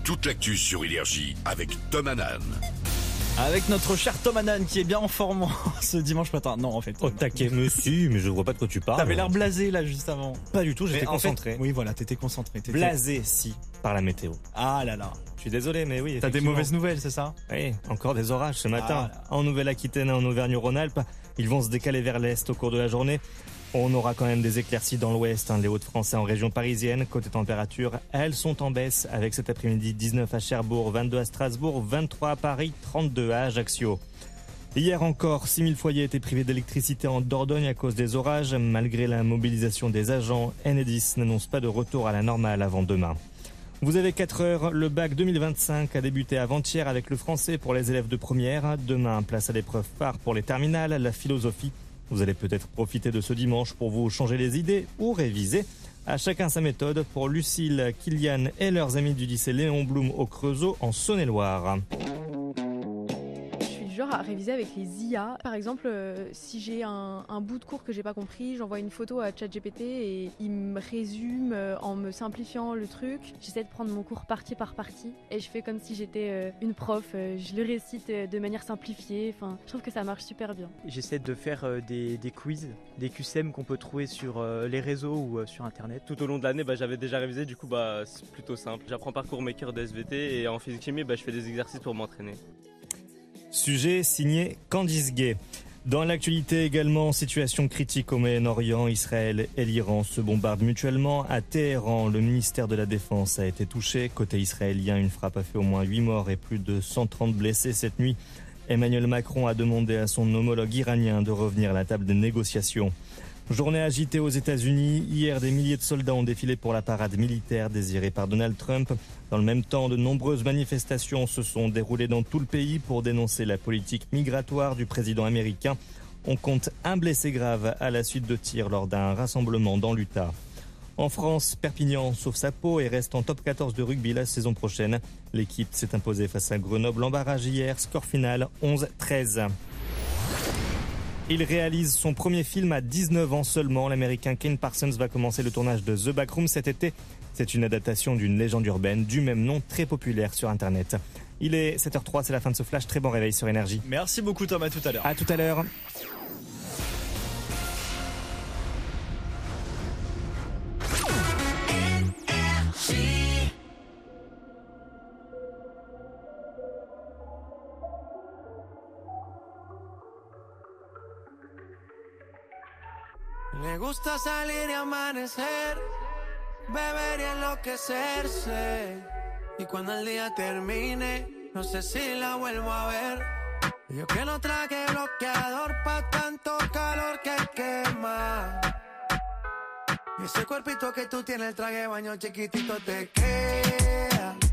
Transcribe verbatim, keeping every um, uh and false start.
toute l'actu sur Énergie avec Tom Hanan. Avec notre cher Tom Hanan qui est bien en forme ce dimanche matin. Non, en fait. Au taquet, monsieur, mais je vois pas de quoi tu parles. T'avais l'air blasé là juste avant. Pas du tout, j'étais concentré. En fait, oui, voilà, t'étais concentré. T'étais... Blasé, si, par la météo. Ah là là. Je suis désolé, mais oui. T'as des mauvaises nouvelles, c'est ça? Oui, encore des orages ce matin. Ah, en Nouvelle-Aquitaine et en Auvergne-Rhône-Alpes, ils vont se décaler vers l'est au cours de la journée. On aura quand même des éclaircies dans l'ouest, hein, les Hauts-de-France et en région parisienne. Côté température, elles sont en baisse avec cet après-midi dix-neuf à Cherbourg, vingt-deux à Strasbourg, vingt-trois à Paris, trente-deux à Ajaccio. Hier encore, six mille foyers étaient privés d'électricité en Dordogne à cause des orages. Malgré la mobilisation des agents, Enedis n'annonce pas de retour à la normale avant demain. Vous avez quatre heures, le bac deux mille vingt-cinq a débuté avant-hier avec le français pour les élèves de première. Demain, place à l'épreuve phare pour les terminales, la philosophie. Vous allez peut-être profiter de ce dimanche pour vous changer les idées ou réviser. À chacun sa méthode pour Lucille, Kylian et leurs amis du lycée Léon Blum au Creusot en Saône-et-Loire. Genre à réviser avec les I A. Par exemple, euh, si j'ai un, un bout de cours que j'ai pas compris, j'envoie une photo à ChatGPT et il me résume euh, en me simplifiant le truc. J'essaie de prendre mon cours partie par partie et je fais comme si j'étais euh, une prof. Euh, je le récite euh, de manière simplifiée. Enfin, je trouve que ça marche super bien. J'essaie de faire euh, des, des quiz, des Q C M qu'on peut trouver sur euh, les réseaux ou euh, sur internet. Tout au long de l'année, bah, j'avais déjà révisé, du coup bah, c'est plutôt simple. J'apprends par cours maker de S V T et en physique-chimie, bah, je fais des exercices pour m'entraîner. Sujet signé Candice Gay. Dans l'actualité également, situation critique au Moyen-Orient, Israël et l'Iran se bombardent mutuellement. À Téhéran, le ministère de la Défense a été touché. Côté israélien, une frappe a fait au moins huit morts et plus de cent trente blessés cette nuit. Emmanuel Macron a demandé à son homologue iranien de revenir à la table des négociations. Journée agitée aux États-Unis. Hier, des milliers de soldats ont défilé pour la parade militaire désirée par Donald Trump. Dans le même temps, de nombreuses manifestations se sont déroulées dans tout le pays pour dénoncer la politique migratoire du président américain. On compte un blessé grave à la suite de tirs lors d'un rassemblement dans l'Utah. En France, Perpignan sauve sa peau et reste en top quatorze de rugby la saison prochaine. L'équipe s'est imposée face à Grenoble en barrage hier. Score final onze treize. Il réalise son premier film à dix-neuf ans seulement. L'américain Ken Parsons va commencer le tournage de The Backroom cet été. C'est une adaptation d'une légende urbaine du même nom, très populaire sur Internet. Il est sept heures trois, c'est la fin de ce flash. Très bon réveil sur Énergie. Merci beaucoup Tom, à tout à l'heure. À tout à l'heure. Le gusta salir y amanecer, beber y enloquecerse. Y cuando el día termine, no sé si la vuelvo a ver. Yo que no traje bloqueador pa' tanto calor que quema. Y ese cuerpito que tú tienes, el traje de baño chiquitito te queda.